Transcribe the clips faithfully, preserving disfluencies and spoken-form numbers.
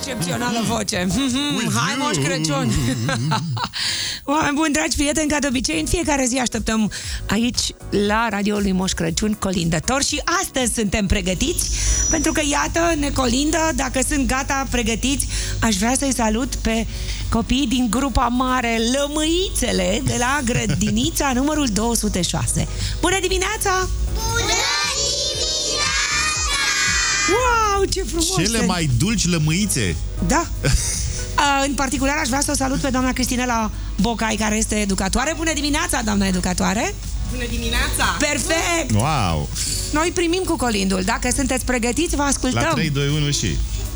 Excepțională voce. Hai, Moș Crăciun. Oameni buni, dragi prieteni, ca de obicei, în fiecare zi așteptăm aici, la radioul lui Moș Crăciun, colindător, și astăzi suntem pregătiți, pentru că, iată, ne colindă. Dacă sunt gata, pregătiți, aș vrea să-i salut pe copiii din grupa mare Lămâițele, de la grădinița numărul două sute șase. Bună dimineața! Bună dimineața! Wow, ce frumos! Cele mai dulci lămâițe! Da! În particular, aș vrea să o salut pe doamna Cristinela Bocai, care este educatoare. Bună dimineața, doamna educatoare! Bună dimineața! Perfect! Wow! Noi primim cu colindul. Dacă sunteți pregătiți, vă ascultăm. La trei, doi, unu și...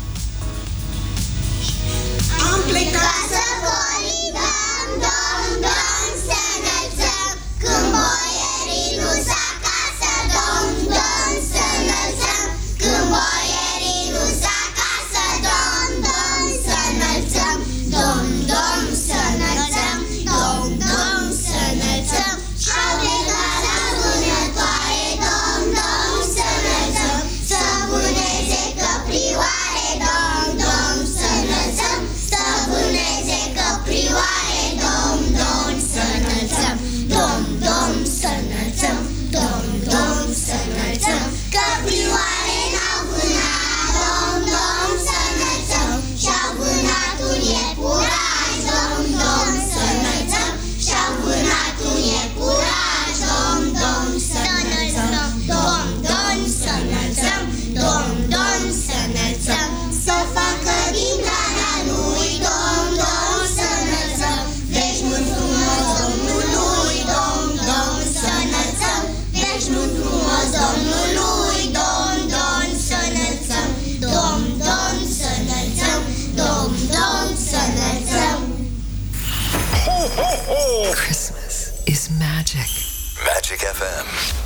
Am plecat să colindăm, dom, dom, să înălțăm. Când boierii nu-s acasă, dom, dom, să înălțăm. Când boierii nu-s acasă, dom, dom, să înălțăm. Dom, dom, să înălțăm, dom, dom, să înălțăm. Și-au plecat la vânătoare, dom, dom, să înălțăm. Să vâneze căprioare, dom, dom, să înălțăm. Să vâneze căprioare, dom, dom, să înălțăm. Dom, dom, să înălțăm, dom, dom, să înălțăm. Căprioare n-au vânat, dom, dom, să înălțăm. Și-au vânat un iepuraș, dom, dom, să înălțăm. Și-au vânat un iepuraș, dom, dom, să înălțăm. Dom, dom, să înălțăm, dom, dom, să înălțăm. Să facă din grana lui, dom, dom, să înălțăm. Veșmânt frumos Domnului, dom, dom, să înălțăm. Veșmânt frumos Domnului, dom, dom, să înălțăm. Dom, dom, să înălțăm, dom, dom, să înălțăm. Christmas is magic. Magic F M.